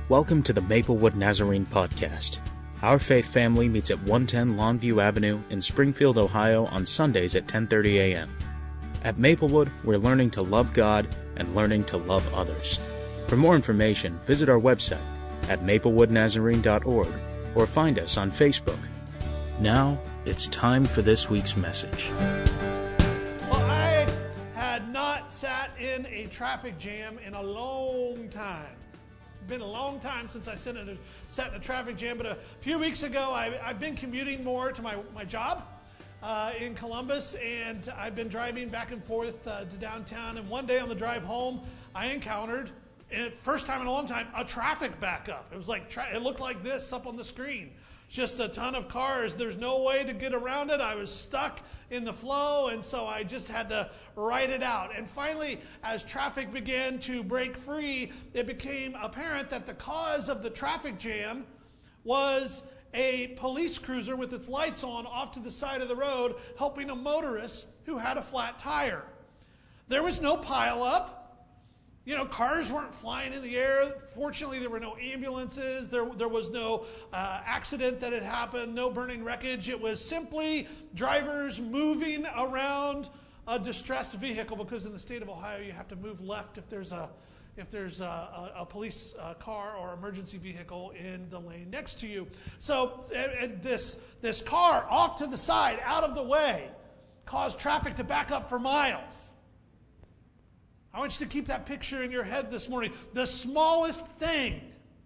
Welcome to the Maplewood Nazarene Podcast. Our faith family meets at 110 Longview Avenue in Springfield, Ohio on Sundays at 10:30 a.m. At Maplewood, we're learning to love God and learning to love others. For more information, visit our website at maplewoodnazarene.org or find us on Facebook. Now, it's time for this week's message. Well, I had not sat in a traffic jam in a long time. It's been a long time since I sat in a traffic jam, but a few weeks ago I've been commuting more to my job in Columbus, and I've been driving back and forth to downtown, and one day on the drive home I encountered, first time in a long time, a traffic backup. It was like, it looked like this up on the screen. Just a ton of cars. There's no way to get around it. I was stuck in the flow, and so I just had to ride it out. And finally, as traffic began to break free, it became apparent that the cause of the traffic jam was a police cruiser with its lights on off to the side of the road, helping a motorist who had a flat tire. There was no pileup. Cars weren't flying in the air. Fortunately, there were no ambulances. There was no accident that had happened, no burning wreckage. It was simply drivers moving around a distressed vehicle, because in the state of Ohio, you have to move left if there's a police car or emergency vehicle in the lane next to you. So this car off to the side, out of the way, caused traffic to back up for miles. I want you to keep that picture in your head this morning. The smallest thing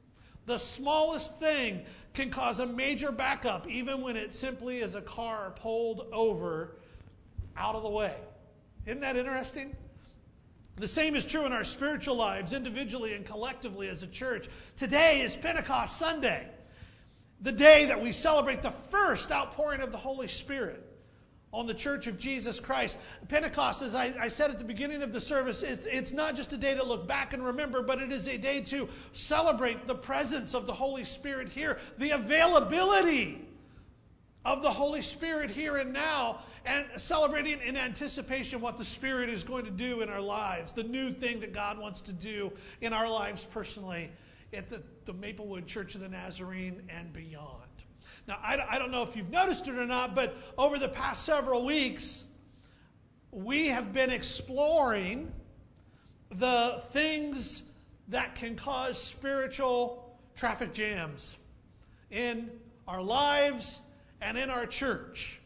can cause a major backup, even when it simply is a car pulled over out of the way. Isn't that interesting? The same is true in our spiritual lives, individually and collectively as a church. Today is Pentecost Sunday, the day that we celebrate the first outpouring of the Holy Spirit on the Church of Jesus Christ. Pentecost, as I said at the beginning of the service, it's not just a day to look back and remember, but it is a day to celebrate the presence of the Holy Spirit here, the availability of the Holy Spirit here and now, and celebrating in anticipation what the Spirit is going to do in our lives, the new thing that God wants to do in our lives personally at the Maplewood Church of the Nazarene and beyond. Now, I don't know if you've noticed it or not, but over the past several weeks, we have been exploring the things that can cause spiritual traffic jams in our lives and in our church.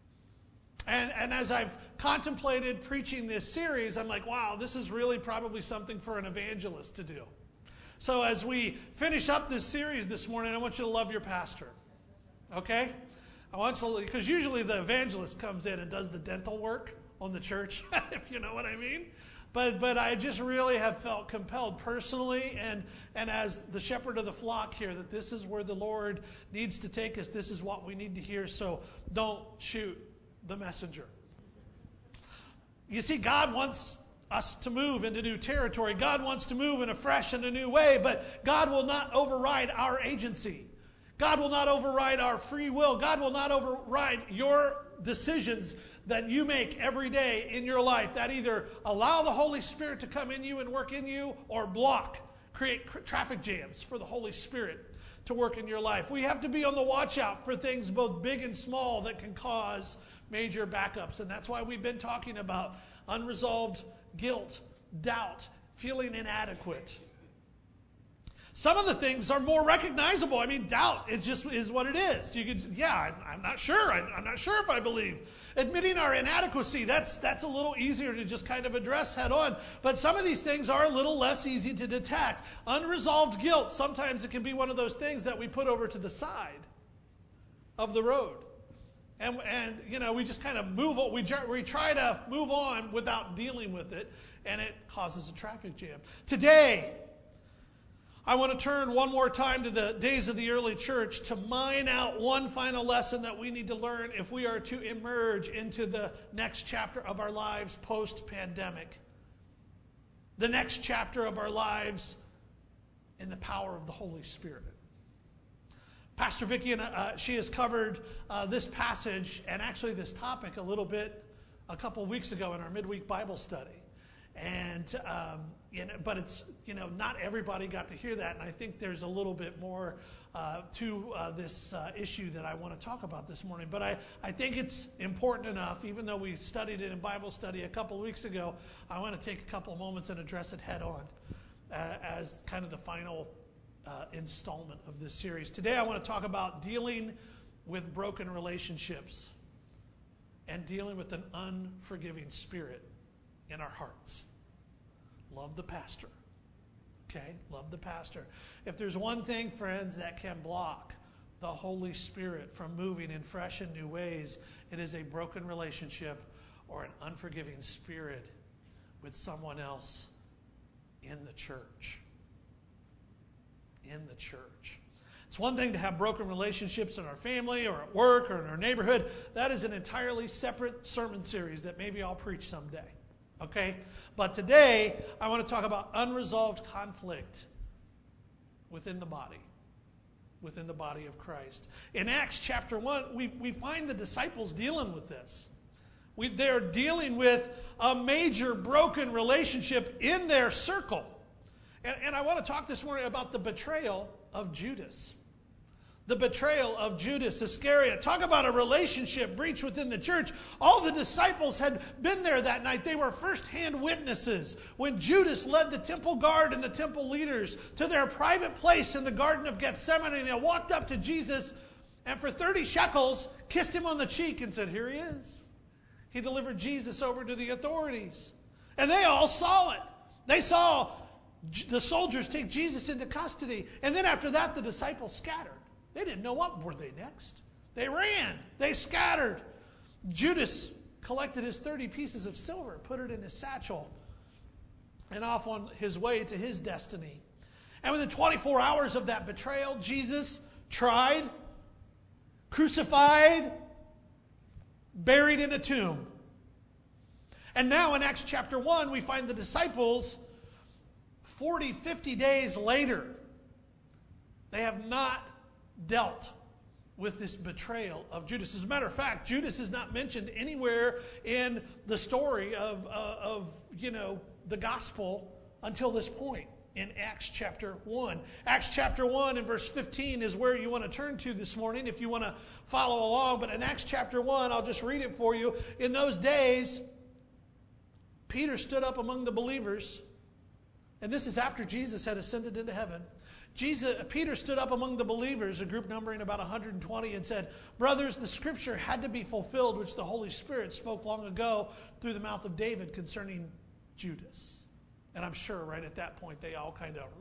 And as I've contemplated preaching this series, I'm like, wow, this is really probably something for an evangelist to do. So as we finish up this series this morning, I want you to love your pastor. Okay? I want to, because usually the evangelist comes in and does the dental work on the church, if you know what I mean. But I just really have felt compelled personally and as the shepherd of the flock here that this is where the Lord needs to take us. This is what we need to hear, so don't shoot the messenger. You see, God wants us to move into new territory. God wants to move in a fresh and a new way, but God will not override our agency. God will not override our free will. God will not override your decisions that you make every day in your life that either allow the Holy Spirit to come in you and work in you or create traffic jams for the Holy Spirit to work in your life. We have to be on the watch out for things both big and small that can cause major backups. And that's why we've been talking about unresolved guilt, doubt, feeling inadequate. Some of the things are more recognizable. I mean, doubt, it just is what it is. You could, I'm not sure. I'm not sure if I believe. Admitting our inadequacy, that's a little easier to just kind of address head on. But some of these things are a little less easy to detect. Unresolved guilt, sometimes it can be one of those things that we put over to the side of the road. And we just kind of move on. We try to move on without dealing with it, and it causes a traffic jam. Today, I want to turn one more time to the days of the early church to mine out one final lesson that we need to learn if we are to emerge into the next chapter of our lives post-pandemic. The next chapter of our lives in the power of the Holy Spirit. Pastor Vicki, she has covered this passage and actually this topic a little bit a couple weeks ago in our midweek Bible study. And but it's, not everybody got to hear that, and I think there's a little bit more to this issue that I want to talk about this morning. But I think it's important enough, even though we studied it in Bible study a couple of weeks ago, I want to take a couple of moments and address it head on as kind of the final installment of this series. Today I want to talk about dealing with broken relationships and dealing with an unforgiving spirit in our hearts. Love the pastor. Okay? Love the pastor. If there's one thing, friends, that can block the Holy Spirit from moving in fresh and new ways, it is a broken relationship or an unforgiving spirit with someone else in the church. In the church. It's one thing to have broken relationships in our family or at work or in our neighborhood. That is an entirely separate sermon series that maybe I'll preach someday. Okay? But today, I want to talk about unresolved conflict within the body of Christ. In Acts chapter 1, we find the disciples dealing with this. They're dealing with a major broken relationship in their circle. And I want to talk this morning about the betrayal of Judas. The betrayal of Judas Iscariot. Talk about a relationship breach within the church. All the disciples had been there that night. They were firsthand witnesses when Judas led the temple guard and the temple leaders to their private place in the Garden of Gethsemane. And they walked up to Jesus and for 30 shekels kissed him on the cheek and said, "Here he is." He delivered Jesus over to the authorities. And they all saw it. They saw the soldiers take Jesus into custody. And then after that, the disciples scattered. They didn't know what were they next. They ran. They scattered. Judas collected his 30 pieces of silver, put it in his satchel, and off on his way to his destiny. And within 24 hours of that betrayal, Jesus tried, crucified, buried in a tomb. And now in Acts chapter 1, we find the disciples 40, 50 days later. They have not dealt with this betrayal of Judas. As a matter of fact, Judas is not mentioned anywhere in the story of the gospel until this point in Acts chapter 1. Acts chapter 1 and verse 15 is where you want to turn to this morning if you want to follow along. But in Acts chapter 1, I'll just read it for you. In those days, Peter stood up among the believers, and this is after Jesus had ascended into heaven. Peter stood up among the believers, a group numbering about 120, and said, "Brothers, the scripture had to be fulfilled, which the Holy Spirit spoke long ago through the mouth of David concerning Judas." And I'm sure right at that point they all kind of,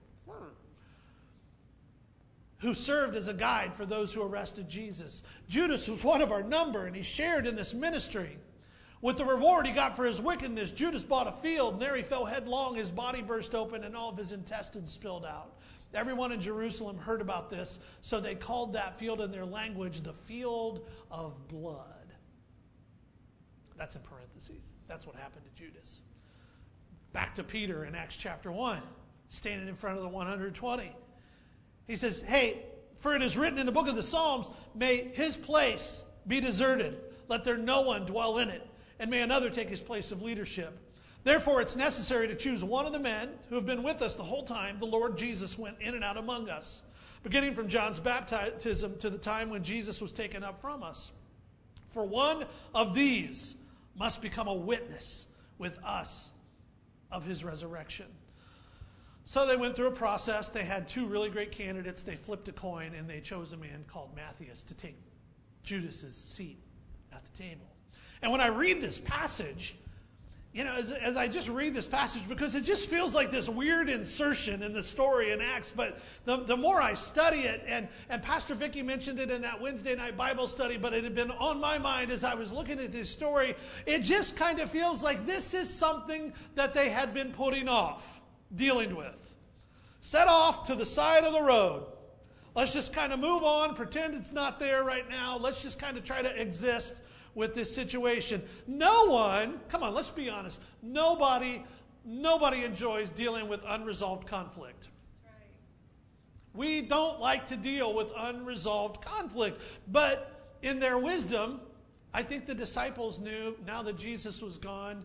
who served as a guide for those who arrested Jesus. Judas was one of our number, and he shared in this ministry. With the reward he got for his wickedness, Judas bought a field, and there he fell headlong. His body burst open, and all of his intestines spilled out. Everyone in Jerusalem heard about this, so they called that field in their language the field of blood. That's in parentheses. That's what happened to Judas. Back to Peter in Acts chapter 1, standing in front of the 120. He says, "Hey, for it is written in the book of the Psalms, may his place be deserted. Let there no one dwell in it, and may another take his place of leadership. Therefore, it's necessary to choose one of the men who have been with us the whole time the Lord Jesus went in and out among us, beginning from John's baptism to the time when Jesus was taken up from us. For one of these must become a witness with us of his resurrection." So they went through a process. They had two really great candidates. They flipped a coin, and they chose a man called Matthias to take Judas's seat at the table. And when I read this passage, as I just read this passage, because it just feels like this weird insertion in the story in Acts, but the more I study it, and Pastor Vicki mentioned it in that Wednesday night Bible study, but it had been on my mind as I was looking at this story, it just kind of feels like this is something that they had been putting off, dealing with. Set off to the side of the road. Let's just kind of move on, pretend it's not there right now. Let's just kind of try to exist with this situation. No one, come on, let's be honest, nobody enjoys dealing with unresolved conflict. That's right. We don't like to deal with unresolved conflict. But in their wisdom, I think the disciples knew, now that Jesus was gone,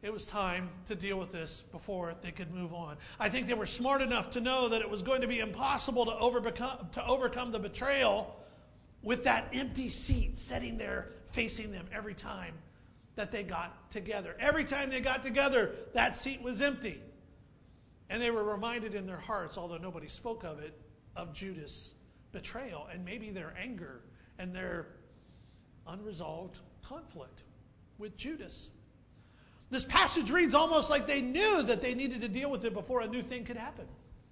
it was time to deal with this before they could move on. I think they were smart enough to know that it was going to be impossible to overcome the betrayal with that empty seat sitting there facing them every time that they got together. Every time they got together, that seat was empty. And they were reminded in their hearts, although nobody spoke of it, of Judas' betrayal and maybe their anger and their unresolved conflict with Judas. This passage reads almost like they knew that they needed to deal with it before a new thing could happen.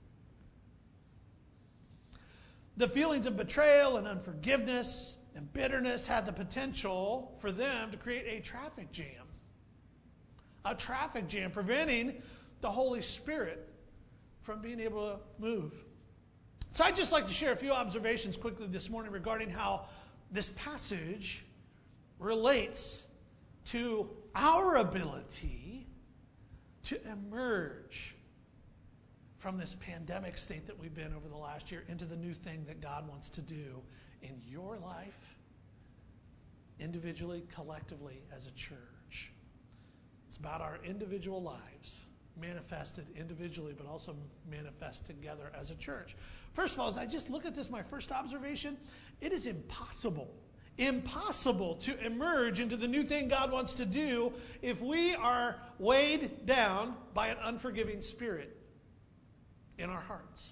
The feelings of betrayal and unforgiveness and bitterness had the potential for them to create a traffic jam. A traffic jam, preventing the Holy Spirit from being able to move. So I'd just like to share a few observations quickly this morning regarding how this passage relates to our ability to emerge from this pandemic state that we've been over the last year into the new thing that God wants to do in your life, individually, collectively, as a church. It's about our individual lives, manifested individually, but also manifest together as a church. First of all, as I just look at this, my first observation, it is impossible to emerge into the new thing God wants to do if we are weighed down by an unforgiving spirit in our hearts.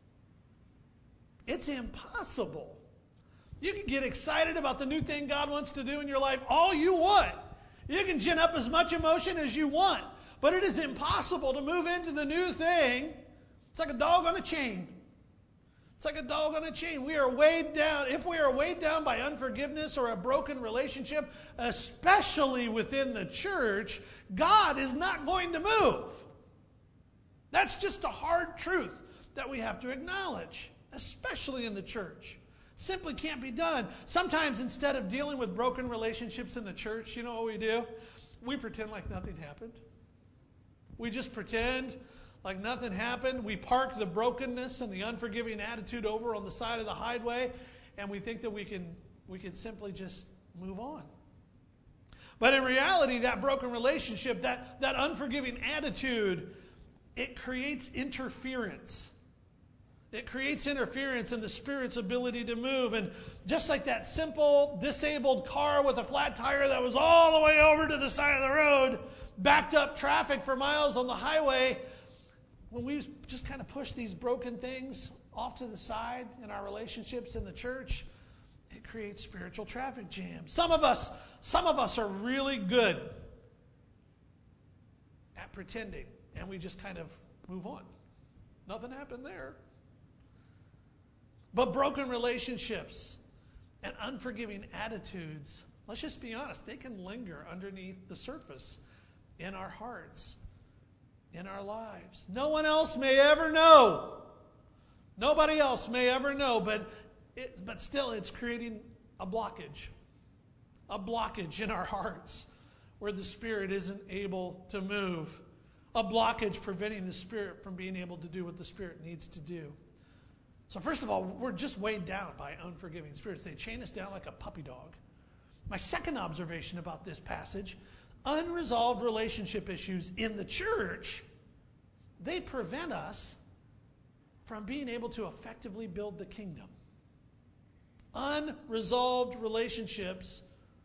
It's impossible. You can get excited about the new thing God wants to do in your life all you want. You can gin up as much emotion as you want. But it is impossible to move into the new thing. It's like a dog on a chain. It's like a dog on a chain. We are weighed down. If we are weighed down by unforgiveness or a broken relationship, especially within the church, God is not going to move. That's just a hard truth that we have to acknowledge, especially in the church. Simply can't be done. Sometimes instead of dealing with broken relationships in the church, you know what we do? We pretend like nothing happened. We just pretend like nothing happened. We park the brokenness and the unforgiving attitude over on the side of the highway, and we think that we can simply just move on. But in reality, that broken relationship, that unforgiving attitude, it creates interference. It creates interference in the Spirit's ability to move. And just like that simple, disabled car with a flat tire that was all the way over to the side of the road, backed up traffic for miles on the highway, when we just kind of push these broken things off to the side in our relationships in the church, it creates spiritual traffic jams. Some of us are really good at pretending, and we just kind of move on. Nothing happened there. But broken relationships and unforgiving attitudes, let's just be honest, they can linger underneath the surface in our hearts, in our lives. No one else may ever know. Nobody else may ever know, but still it's creating a blockage in our hearts where the Spirit isn't able to move, a blockage preventing the Spirit from being able to do what the Spirit needs to do. So first of all, we're just weighed down by unforgiving spirits. They chain us down like a puppy dog. My second observation about this passage, unresolved relationship issues in the church, they prevent us from being able to effectively build the kingdom. Unresolved relationships,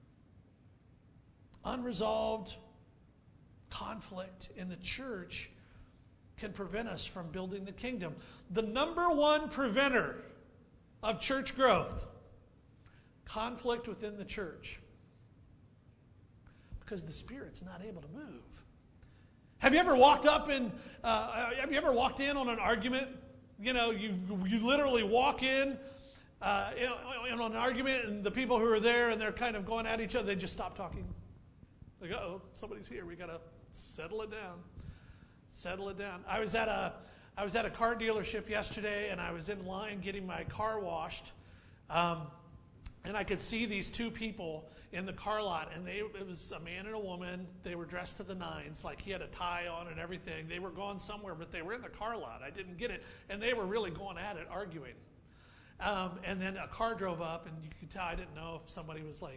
unresolved conflict in the church can prevent us from building the kingdom. The number one preventer of church growth, conflict within the church. Because the Spirit's not able to move. Have you ever walked in on an argument? You know, you literally walk in on an argument, and the people who are there, and they're kind of going at each other, they just stop talking. Like, uh-oh, somebody's here. We got to settle it down. Settle it down. I was at a car dealership yesterday, and I was in line getting my car washed, and I could see these two people in the car lot, and it was a man and a woman. They were dressed to the nines, like he had a tie on and everything. They were going somewhere, but they were in the car lot. I didn't get it, and they were really going at it, arguing. And then a car drove up, and you could tell I didn't know if somebody was like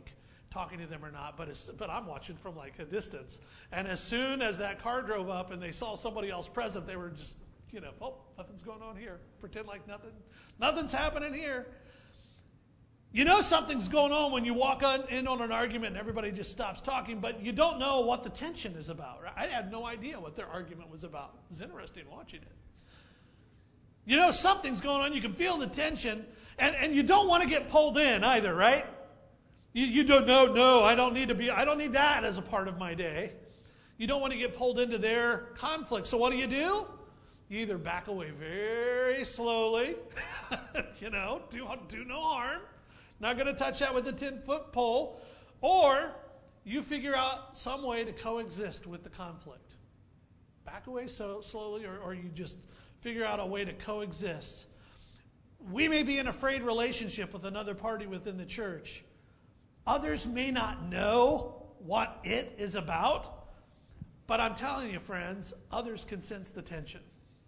talking to them or not, but I'm watching from like a distance. And as soon as that car drove up and they saw somebody else present, they were just, oh, nothing's going on here. Pretend like nothing's happening here. You know something's going on when you walk in on an argument and everybody just stops talking, but you don't know what the tension is about. Right? I had no idea what their argument was about. It was interesting watching it. You know something's going on. You can feel the tension, and you don't want to get pulled in either, right? You don't know, no, I don't need that as a part of my day. You don't want to get pulled into their conflict. So what do? You either back away very slowly, do no harm. Not going to touch that with a 10-foot pole. Or you figure out some way to coexist with the conflict. Back away so slowly, or you just figure out a way to coexist. We may be in a frayed relationship with another party within the church. Others may not know what it is about. But I'm telling you, friends, others can sense the tension.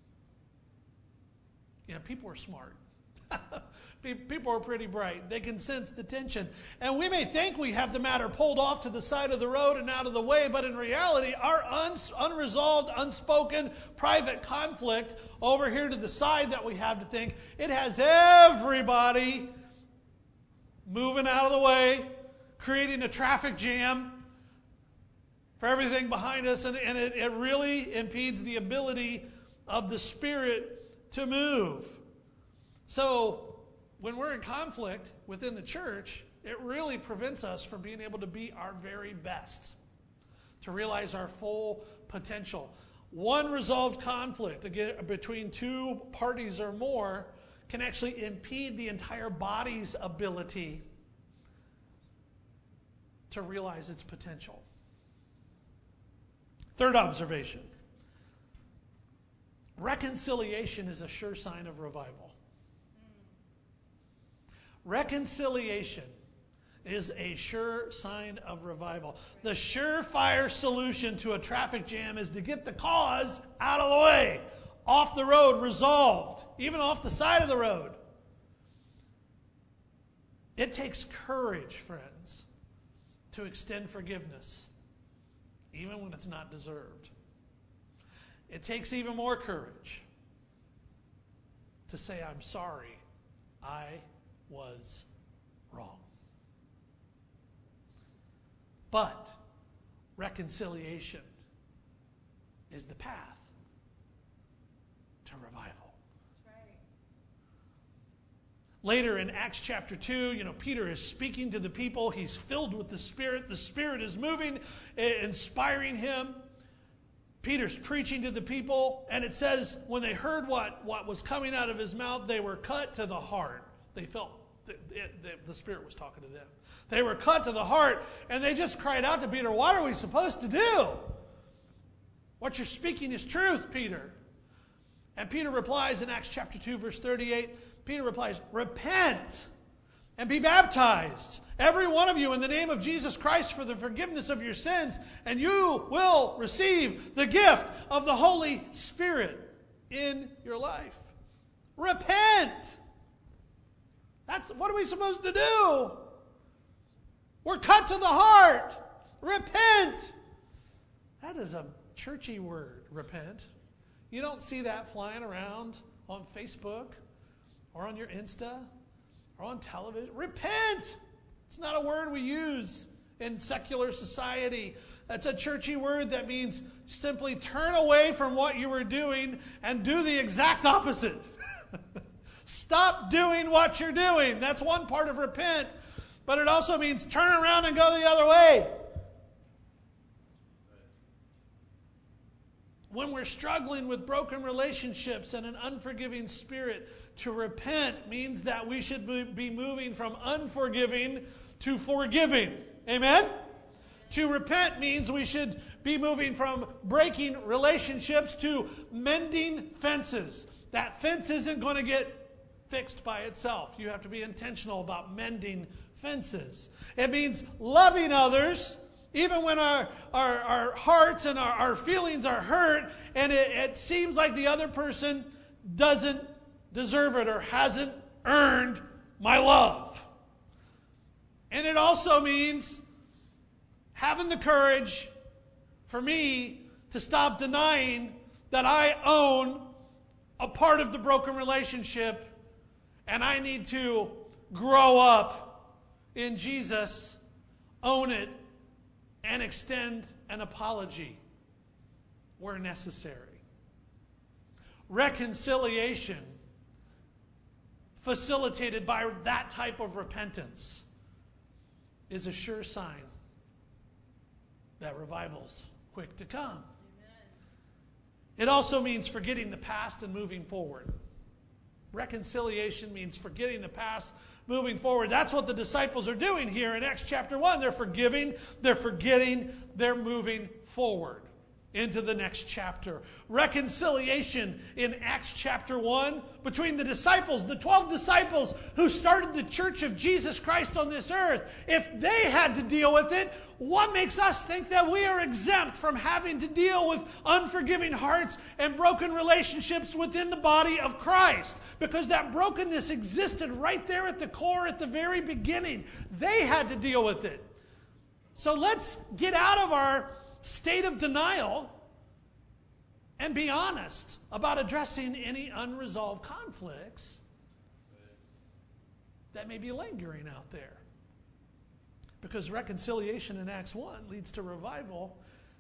People are smart. People are pretty bright. They can sense the tension. And we may think we have the matter pulled off to the side of the road and out of the way, but in reality, our unresolved, unspoken, private conflict over here to the side that we have to think, it has everybody moving out of the way, creating a traffic jam for everything behind us, and it really impedes the ability of the Spirit to move. So, when we're in conflict within the church, it really prevents us from being able to be our very best, to realize our full potential. One resolved conflict between two parties or more can actually impede the entire body's ability to realize its potential. Third observation. Reconciliation is a sure sign of revival. Reconciliation is a sure sign of revival. The surefire solution to a traffic jam is to get the cause out of the way, off the road, resolved, even off the side of the road. It takes courage, friends, to extend forgiveness, even when it's not deserved. It takes even more courage to say, I'm sorry, I was wrong. But reconciliation is the path to revival. That's right. Later in Acts chapter 2, Peter is speaking to the people. He's filled with the Spirit. The Spirit is moving, inspiring him. Peter's preaching to the people, and it says when they heard what was coming out of his mouth, they were cut to the heart. They felt the Spirit was talking to them. They were cut to the heart, and they just cried out to Peter, what are we supposed to do? What you're speaking is truth, Peter. And Peter replies in Acts chapter 2, verse 38, Peter replies, repent and be baptized, every one of you, in the name of Jesus Christ for the forgiveness of your sins, and you will receive the gift of the Holy Spirit in your life. Repent! What are we supposed to do? We're cut to the heart. Repent. That is a churchy word, repent. You don't see that flying around on Facebook or on your Insta or on television. Repent. It's not a word we use in secular society. That's a churchy word that means simply turn away from what you were doing and do the exact opposite. Stop doing what you're doing. That's one part of repent. But it also means turn around and go the other way. When we're struggling with broken relationships and an unforgiving spirit, to repent means that we should be moving from unforgiving to forgiving. Amen? To repent means we should be moving from breaking relationships to mending fences. That fence isn't going to get fixed by itself. You have to be intentional about mending fences. It means loving others even when our hearts and our feelings are hurt and it seems like the other person doesn't deserve it or hasn't earned my love. And it also means having the courage for me to stop denying that I own a part of the broken relationship and I need to grow up in Jesus, own it, and extend an apology where necessary. Reconciliation facilitated by that type of repentance is a sure sign that revival's quick to come. Amen. It also means forgetting the past and moving forward. Reconciliation means forgetting the past, moving forward. That's what the disciples are doing here in Acts chapter 1. They're forgiving, they're forgetting, they're moving forward into the next chapter. Reconciliation in Acts chapter 1 between the disciples, the 12 disciples who started the church of Jesus Christ on this earth. If they had to deal with it, what makes us think that we are exempt from having to deal with unforgiving hearts and broken relationships within the body of Christ? Because that brokenness existed right there at the core, at the very beginning. They had to deal with it. So let's get out of our state of denial and be honest about addressing any unresolved conflicts that may be lingering out there. Because reconciliation in Acts 1 leads to revival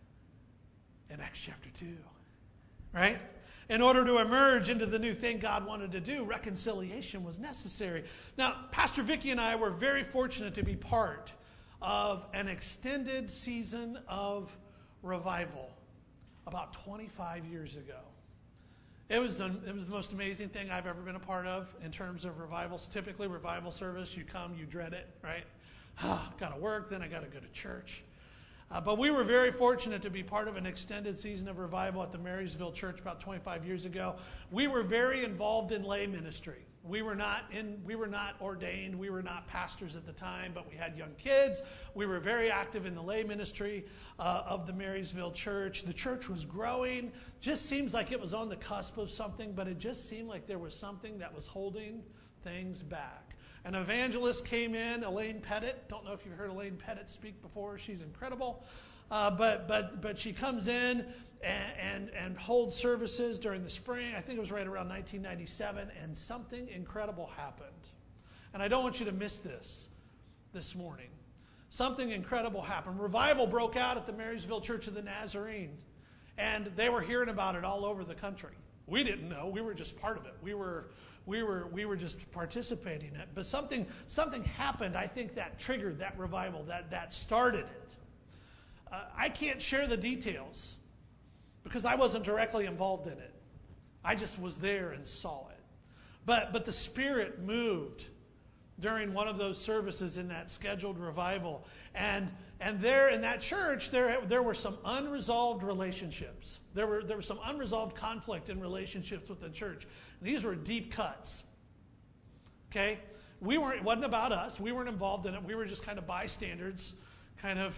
in Acts chapter 2. Right? In order to emerge into the new thing God wanted to do, reconciliation was necessary. Now, Pastor Vicki and I were very fortunate to be part of an extended season of revival about 25 years ago. It was the most amazing thing I've ever been a part of in terms of revivals. Typically, revival service, you come, you dread it, right? Got to work, then I got to go to church. But we were very fortunate to be part of an extended season of revival at the Marysville Church about 25 years ago. We were very involved in lay ministry. We were not ordained. We were not pastors at the time, but we had young kids. We were very active in the lay ministry of the Marysville Church. The church was growing. Just seems like it was on the cusp of something, but it just seemed like there was something that was holding things back. An evangelist came in, Elaine Pettit. Don't know if you've heard Elaine Pettit speak before. She's incredible. But she comes in and holds services during the spring. I think it was right around 1997, and something incredible happened. And I don't want you to miss this morning. Something incredible happened. Revival broke out at the Marysville Church of the Nazarene, and they were hearing about it all over the country. We didn't know. We were just part of it. We were just participating in it. But something happened, I think, that triggered that revival, that started it. I can't share the details because I wasn't directly involved in it. I just was there and saw it. But the Spirit moved during one of those services in that scheduled revival. And there in that church, there were some unresolved relationships. There was some unresolved conflict in relationships with the church. These were deep cuts. Okay? It wasn't about us. We weren't involved in it. We were just kind of bystanders, kind of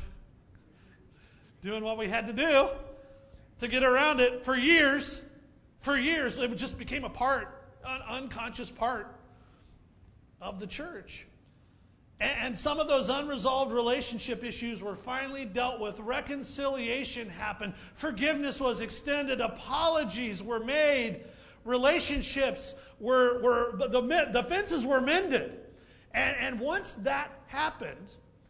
doing what we had to do to get around it for years. For years, it just became an unconscious part of the church. And some of those unresolved relationship issues were finally dealt with. Reconciliation happened. Forgiveness was extended. Apologies were made. Relationships the fences were mended. And once that happened,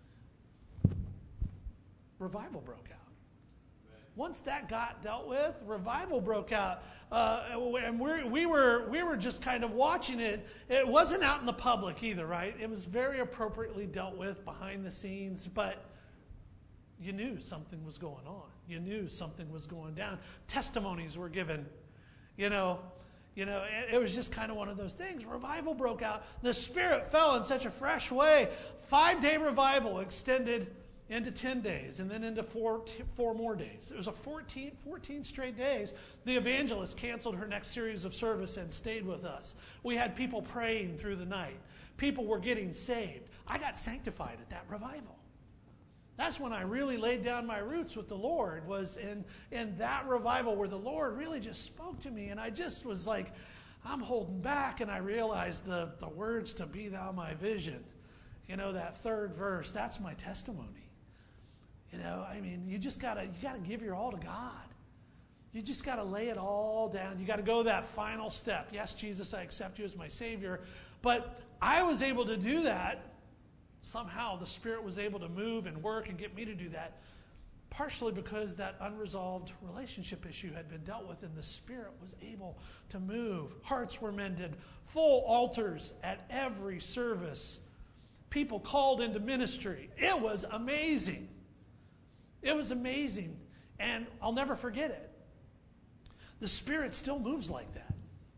revival broke out. Once that got dealt with, revival broke out. And we were just kind of watching it. It wasn't out in the public either, right? It was very appropriately dealt with behind the scenes, but you knew something was going on. You knew something was going down. Testimonies were given. It was just kind of one of those things. Revival broke out. The Spirit fell in such a fresh way. 5-day revival extended into 10 days, and then into four more days. It was a 14 straight days. The evangelist canceled her next series of service and stayed with us. We had people praying through the night. People were getting saved. I got sanctified at that revival. That's when I really laid down my roots with the Lord, was in that revival where the Lord really just spoke to me, and I just was like, I'm holding back, and I realized the words to "Be Thou My Vision," that third verse, that's my testimony. You just gotta give your all to God. You just gotta lay it all down. You gotta go that final step. Yes, Jesus, I accept you as my Savior. But I was able to do that. Somehow the Spirit was able to move and work and get me to do that. Partially because that unresolved relationship issue had been dealt with, and the Spirit was able to move. Hearts were mended. Full altars at every service. People called into ministry. It was amazing. It was amazing. And I'll never forget it. The Spirit still moves like that.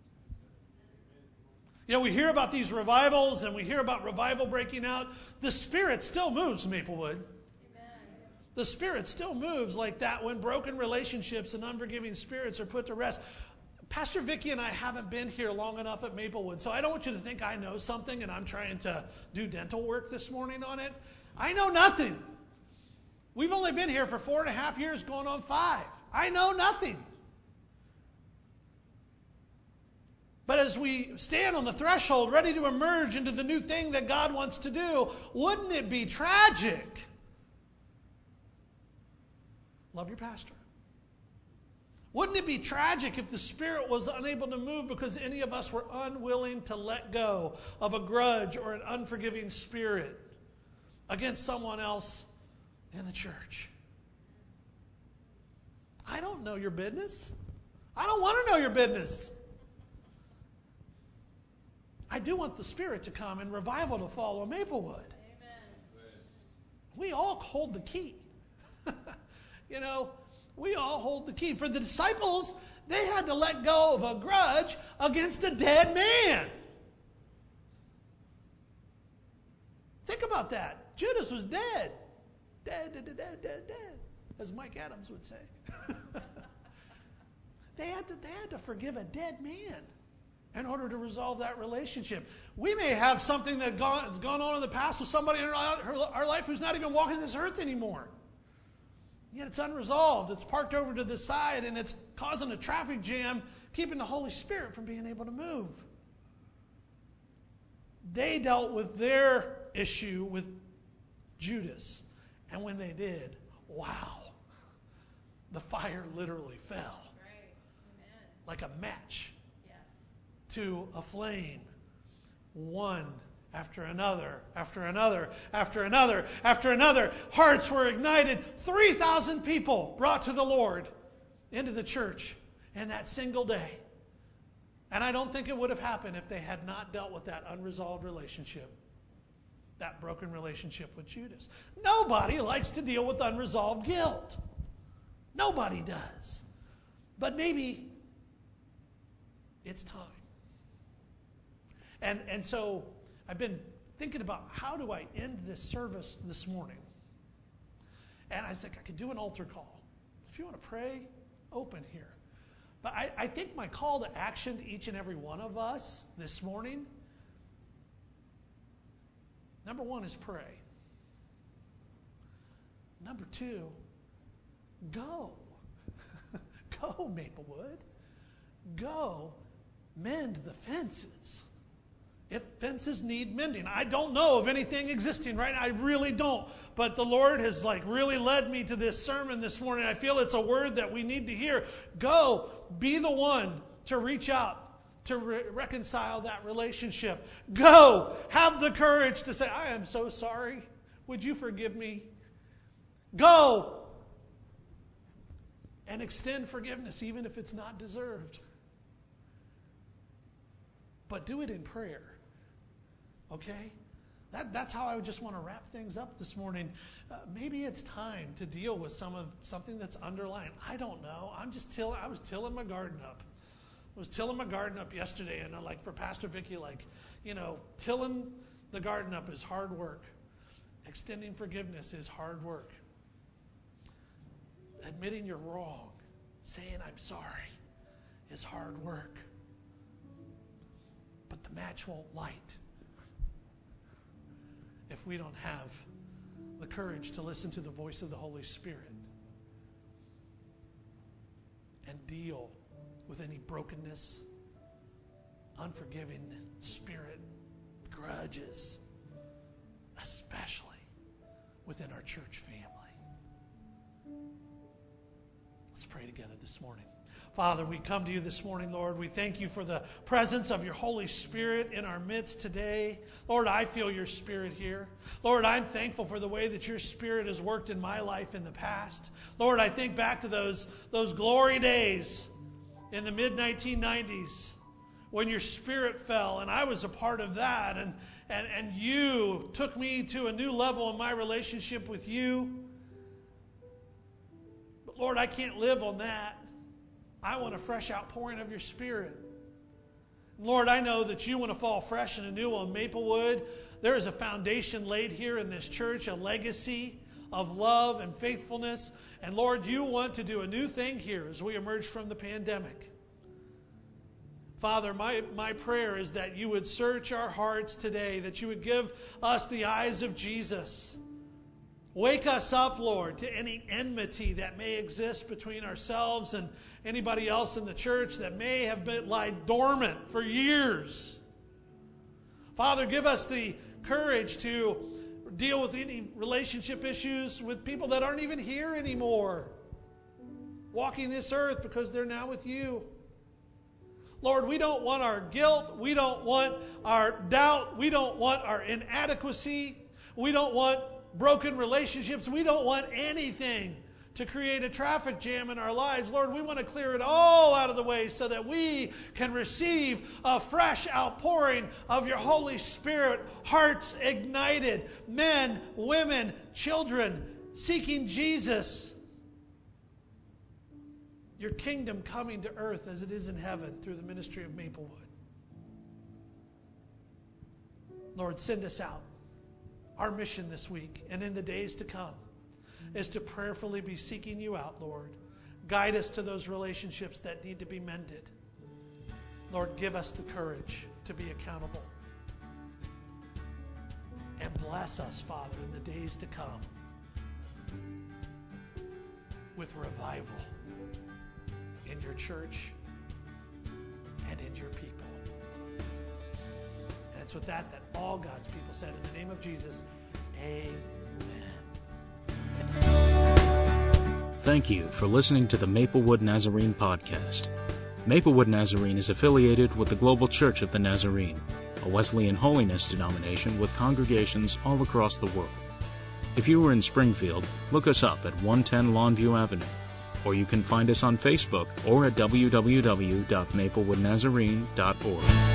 We hear about these revivals and we hear about revival breaking out. The Spirit still moves, Maplewood. Amen. The Spirit still moves like that when broken relationships and unforgiving spirits are put to rest. Pastor Vicki and I haven't been here long enough at Maplewood, so I don't want you to think I know something and I'm trying to do dental work this morning on it. I know nothing. We've only been here for 4.5 years, going on 5. I know nothing. But as we stand on the threshold, ready to emerge into the new thing that God wants to do, wouldn't it be tragic? Love your pastor. Wouldn't it be tragic if the Spirit was unable to move because any of us were unwilling to let go of a grudge or an unforgiving spirit against someone else in the church? I don't know your business. I don't want to know your business. I do want the Spirit to come and revival to follow Maplewood. Amen. We all hold the key. We all hold the key. For the disciples, they had to let go of a grudge against a dead man. Think about that. Judas was dead. Dead, as Mike Adams would say. They had to forgive a dead man in order to resolve that relationship. We may have something that's gone on in the past with somebody in our life who's not even walking this earth anymore. Yet it's unresolved. It's parked over to the side and it's causing a traffic jam, keeping the Holy Spirit from being able to move. They dealt with their issue with Judas. And when they did, wow, the fire literally fell. Right. Amen. Like a match. Yes. To a flame. One after another, after another, after another, after another. Hearts were ignited. 3,000 people brought to the Lord into the church in that single day. And I don't think it would have happened if they had not dealt with that unresolved relationship, that broken relationship with Judas. Nobody likes to deal with unresolved guilt. Nobody does. But maybe it's time. And so I've been thinking about how do I end this service this morning. And I was like, I could do an altar call. If you want to pray, open here. But I think my call to action to each and every one of us this morning, number one is pray. Number two, go. Go, Maplewood. Go mend the fences. If fences need mending. I don't know of anything existing right now. I really don't. But the Lord has really led me to this sermon this morning. I feel it's a word that we need to hear. Go, be the one to reach out to reconcile that relationship. Go, have the courage to say, I am so sorry. Would you forgive me? Go and extend forgiveness even if it's not deserved. But do it in prayer. Okay? That's how I would just want to wrap things up this morning. Maybe it's time to deal with something that's underlying. I don't know. I was tilling my garden up. I was tilling my garden up yesterday, and for Pastor Vicki, tilling the garden up is hard work. Extending forgiveness is hard work. Admitting you're wrong, saying I'm sorry, is hard work. But the match won't light if we don't have the courage to listen to the voice of the Holy Spirit and deal with any brokenness, unforgiving spirit, grudges, especially within our church family. Let's pray together this morning. Father, we come to you this morning, Lord. We thank you for the presence of your Holy Spirit in our midst today. Lord, I feel your Spirit here. Lord, I'm thankful for the way that your Spirit has worked in my life in the past. Lord, I think back to those glory days in the mid-1990s when your Spirit fell, and I was a part of that, and you took me to a new level in my relationship with you. But Lord, I can't live on that. I want a fresh outpouring of your Spirit. Lord, I know that you want to fall fresh and anew on Maplewood. There is a foundation laid here in this church, a legacy of love and faithfulness. And Lord, you want to do a new thing here as we emerge from the pandemic. Father, my prayer is that you would search our hearts today, that you would give us the eyes of Jesus. Wake us up, Lord, to any enmity that may exist between ourselves and anybody else in the church that may have been lying dormant for years. Father, give us the courage to deal with any relationship issues with people that aren't even here anymore, walking this earth because they're now with you. Lord, we don't want our guilt. We don't want our doubt. We don't want our inadequacy. We don't want broken relationships. We don't want anything to create a traffic jam in our lives. Lord, we want to clear it all out of the way so that we can receive a fresh outpouring of your Holy Spirit, hearts ignited, men, women, children seeking Jesus. Your kingdom coming to earth as it is in heaven through the ministry of Maplewood. Lord, send us out. Our mission this week and in the days to come is to prayerfully be seeking you out, Lord. Guide us to those relationships that need to be mended. Lord, give us the courage to be accountable. And bless us, Father, in the days to come with revival in your church and in your people. And it's with that all God's people said, in the name of Jesus, amen. Thank you for listening to the Maplewood Nazarene podcast. Maplewood Nazarene is affiliated with the Global Church of the Nazarene, a Wesleyan holiness denomination with congregations all across the world. If you are in Springfield, look us up at 110 Longview Avenue, or you can find us on Facebook or at www.maplewoodnazarene.org.